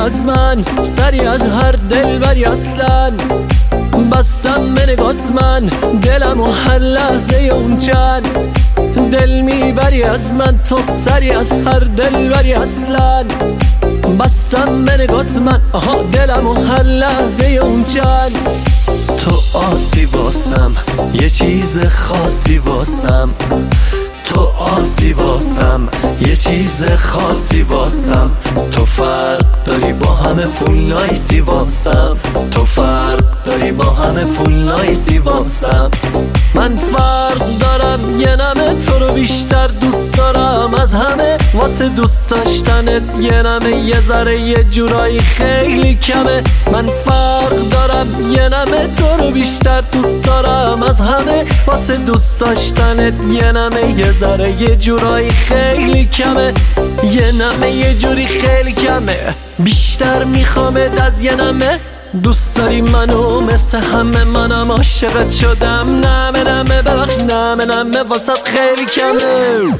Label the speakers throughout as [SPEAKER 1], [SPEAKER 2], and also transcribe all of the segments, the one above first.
[SPEAKER 1] از من، سری از هر دلبری اصلا. بستم به نگات من دلم و هر لحظه اون چند. دل میبری از من تو، سری از هر دلبری اصلا. بستم به نگات من دلم و هر لحظه اون چند. تو آسی واسم، یه چیز خاصی واسم. تو آسی واسم، یه چیز خاصی واسم. تو فرق داری با همه فول نایسی واسم. تو فرق داری با همه فول نایسی واسم. من فرق دارم، یه نمه تو رو بیشتر دوست دارم از همه. واسه دوست داشتنت یه نمه یه ذره یه جورایی خیلی کمه. من فرق دارم، یه نمه تو رو بیشتر دوست دارم از همه. واسه دوست داشتنت یه نمه یه ذره یه جورایی خیلی کمه. یه نمه یه جوری خیلی کمه، بیشتر میخوامت از یه نمه. دوست داری منو مثل همه، منم عاشقت شدم. نمه نمه ببخش، نمه نمه واسط خیلی کمه.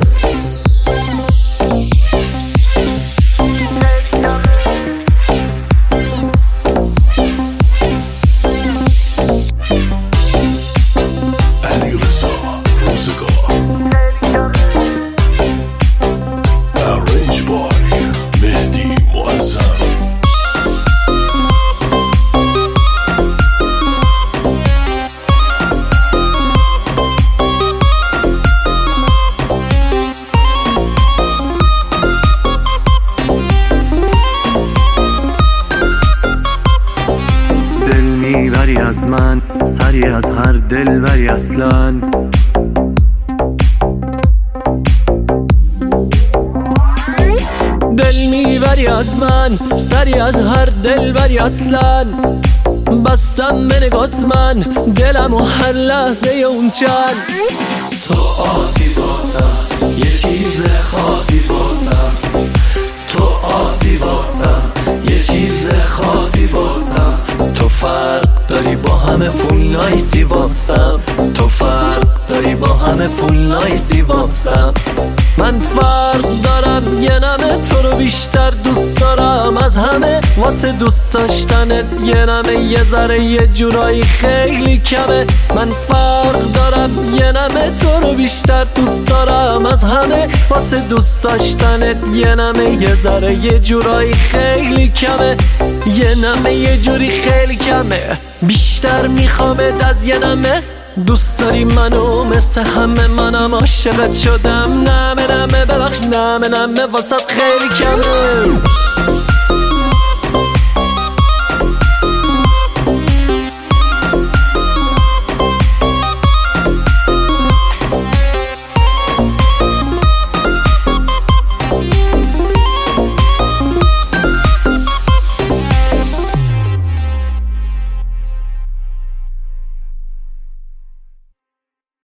[SPEAKER 1] میبری از من، سری از هر دلبری اصلا. دل میبری از من، سری از هر دلبری اصلا. بستم به نگات من دلم و هر لحظه اون چند. تو آسی واسم، یه چیز خاصی واسم. تو آسی واسم، یه چیز خاصی واسم. تو فرق داری با همه فول نایسی واسم. تو فرق داری با همه فول نایسی واسم. من فرق دارم، یه نمه تو رو بیشتر دوست دارم از همه. واسه دوست داشتنت یه نمه یه ذره یه جورایی خیلی کمه. من فرق دارم، یه نمه تو رو بیشتر دوست دارم از همه. واسه دوست داشتنت یه نمه یه ذره یه جورایی خیلی کمه. یه نمه یه جوری خیلی کمه، بیشتر میخوامت از یه نمه. دوست داری منو مثل همه، منم عاشقت شدم. نمه نمه ببخش، نمه نمه واسط خیلی کمه.